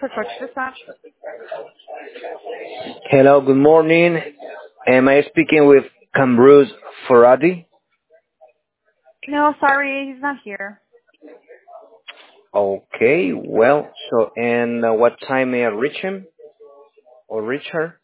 Coach Dispatch. Hello, good morning. Am I speaking with Cambruz Faradi? No, sorry, he's not here. Okay, well, and what time may I reach him or reach her?